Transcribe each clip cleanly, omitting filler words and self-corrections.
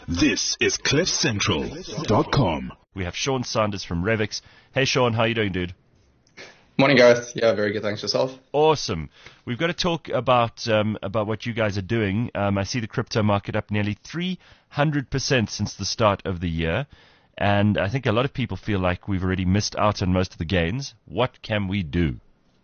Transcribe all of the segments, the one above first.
This is CliffCentral.com. We have Sean Sanders from Revix. Hey, Sean, how you doing, dude? Morning, Gareth. Yeah, very good. Thanks, yourself. Awesome. We've got to talk about what you guys are doing. I see the crypto market up nearly 300% since the start of the year. And I think a lot of people feel like we've already missed out on most of the gains. What can we do?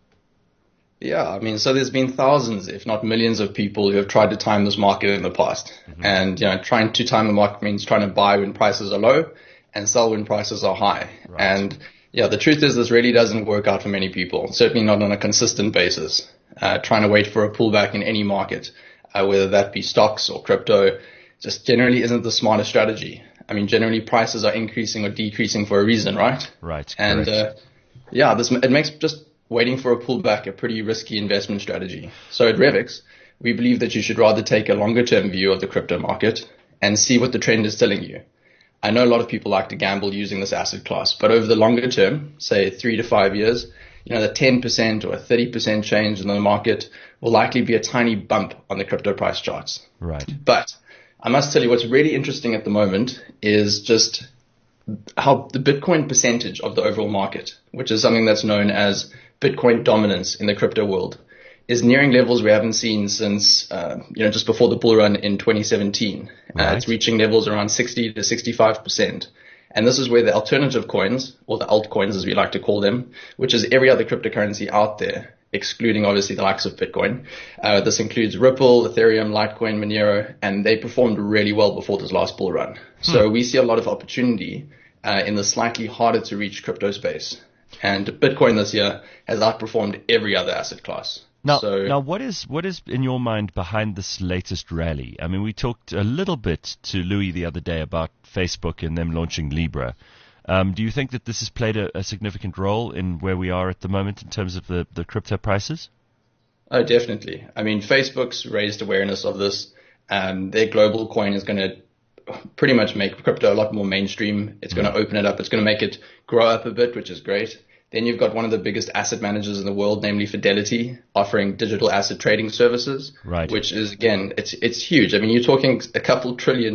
Yeah, I mean, so there's been thousands, if not millions of people who have tried to time this market in the past. Mm-hmm. And, trying to time the market means trying to buy when prices are low and sell when prices are high. Right. And yeah, the truth is this really doesn't work out for many people, certainly not on a consistent basis. Trying to wait for a pullback in any market, whether that be stocks or crypto, just generally isn't the smartest strategy. I mean, generally prices are increasing or decreasing for a reason, right? Right. And it makes just waiting for a pullback a pretty risky investment strategy. So at Revix, we believe that you should rather take a longer term view of the crypto market and see what the trend is telling you. I know a lot of people like to gamble using this asset class, but over the longer term, say 3 to 5 years, the 10% or a 30% change in the market will likely be a tiny bump on the crypto price charts. Right. But I must tell you what's really interesting at the moment is just how the Bitcoin percentage of the overall market, which is something that's known as Bitcoin dominance in the crypto world, is nearing levels we haven't seen since, just before the bull run in 2017. Right. It's reaching levels around 60 to 65%. And this is where the alternative coins, or the altcoins as we like to call them, which is every other cryptocurrency out there, excluding obviously the likes of Bitcoin. This includes Ripple, Ethereum, Litecoin, Monero, and they performed really well before this last bull run. So we see a lot of opportunity in the slightly harder to reach crypto space. And Bitcoin this year has outperformed every other asset class. Now, what is in your mind behind this latest rally? I mean, we talked a little bit to Louis the other day about Facebook and them launching Libra. Do you think that this has played a significant role in where we are at the moment in terms of the crypto prices? Oh, definitely. I mean, Facebook's raised awareness of this. Their global coin is going to pretty much make crypto a lot more mainstream. It's going to open it up. It's going to make it grow up a bit, which is great. Then you've got one of the biggest asset managers in the world, namely Fidelity, offering digital asset trading services, right. Which is, again, it's huge. I mean, you're talking a couple $1 trillion,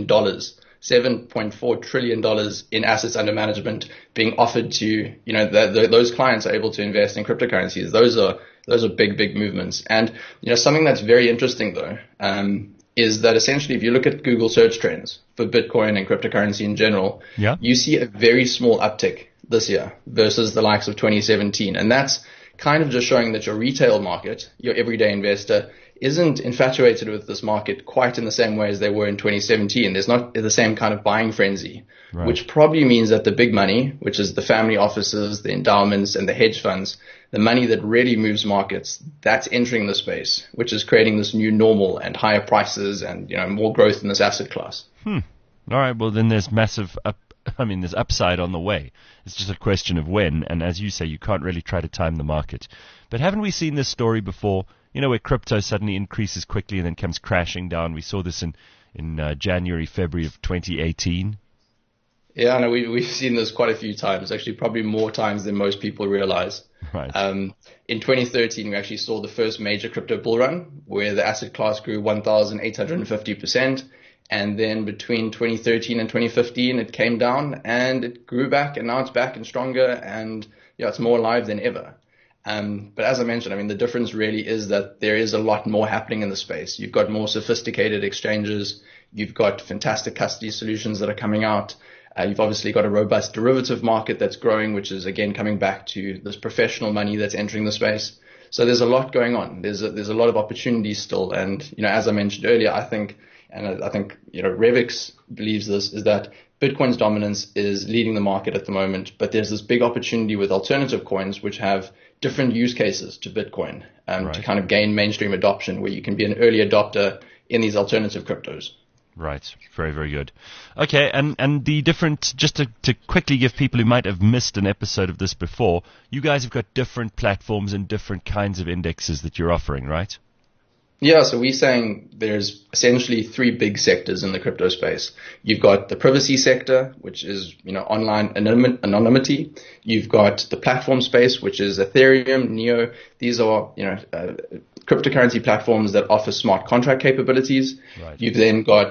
$7.4 trillion in assets under management being offered to, those clients are able to invest in cryptocurrencies. Those are big movements. And, something that's very interesting though, is that essentially if you look at Google search trends for Bitcoin and cryptocurrency in general, you see a very small uptick this year versus the likes of 2017. And that's kind of just showing that your retail market, your everyday investor, isn't infatuated with this market quite in the same way as they were in 2017. There's not the same kind of buying frenzy, right. Which probably means that the big money, which is the family offices, the endowments, and the hedge funds, the money that really moves markets, that's entering the space, which is creating this new normal and higher prices and, more growth in this asset class. All right. Well, then there's there's upside on the way. It's just a question of when. And as you say, you can't really try to time the market. But haven't we seen this story before? Where crypto suddenly increases quickly and then comes crashing down. We saw this in January, February of 2018. Yeah, no, we've seen this quite a few times, actually probably more times than most people realize. Right. In 2013, we actually saw the first major crypto bull run where the asset class grew 1,850%. And then between 2013 and 2015, it came down and it grew back, and now it's back and stronger, and it's more alive than ever. But as I mentioned, the difference really is that there is a lot more happening in the space. You've got more sophisticated exchanges. You've got fantastic custody solutions that are coming out. You've obviously got a robust derivative market that's growing, which is again coming back to this professional money that's entering the space. So there's a lot going on. There's a lot of opportunities still. And, as I mentioned earlier, I think Revix believes this, is that Bitcoin's dominance is leading the market at the moment, but there's this big opportunity with alternative coins which have different use cases to Bitcoin, right. To kind of gain mainstream adoption, where you can be an early adopter in these alternative cryptos. Right. Very, very good. Okay. And the different, just to quickly give people who might have missed an episode of this before, you guys have got different platforms and different kinds of indexes that you're offering, right? Yeah, so we're saying there's essentially three big sectors in the crypto space. You've got the privacy sector, which is, online anonymity. You've got the platform space, which is Ethereum, Neo. These are, cryptocurrency platforms that offer smart contract capabilities. Right. You've then got,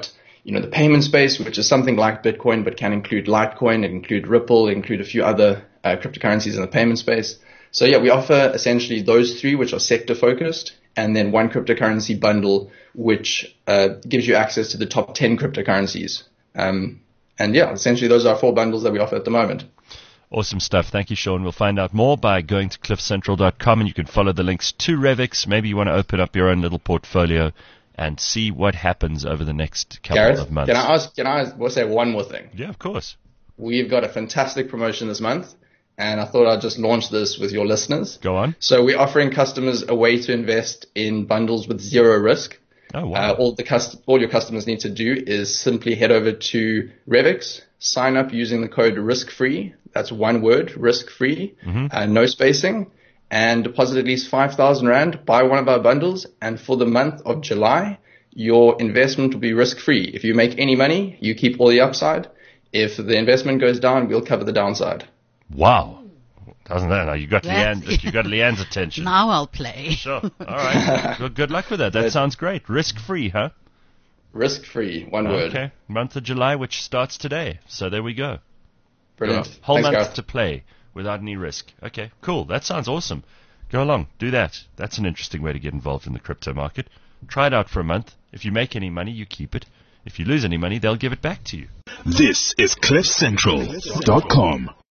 the payment space, which is something like Bitcoin, but can include Litecoin, it include Ripple, include a few other cryptocurrencies in the payment space. So yeah, we offer essentially those three, which are sector focused, and then one cryptocurrency bundle, which gives you access to the top 10 cryptocurrencies. And yeah, essentially those are 4 bundles that we offer at the moment. Awesome stuff. Thank you, Sean. We'll find out more by going to cliffcentral.com, and you can follow the links to Revix. Maybe you want to open up your own little portfolio and see what happens over the next couple of months. Can I say one more thing? Yeah, of course. We've got a fantastic promotion this month, and I thought I'd just launch this with your listeners. Go on. So we're offering customers a way to invest in bundles with zero risk. Oh, wow. All your customers need to do is simply head over to Revix, sign up using the code RISKFREE. That's one word, RISKFREE, no spacing, and deposit at least 5,000 Rand, buy one of our bundles, and for the month of July, your investment will be risk-free. If you make any money, you keep all the upside. If the investment goes down, we'll cover the downside. Wow. Doesn't that? Now you got Leanne's attention. Now I'll play. Sure. All right. Well, good luck with that. That sounds great. Risk-free, huh? Risk-free, one word. Okay. Month of July, which starts today. So there we go. Brilliant. Whole Thanks, month Gareth. to play without any risk. Okay, cool. That sounds awesome. Go along. Do that. That's an interesting way to get involved in the crypto market. Try it out for a month. If you make any money, you keep it. If you lose any money, they'll give it back to you. This is cliffcentral.com.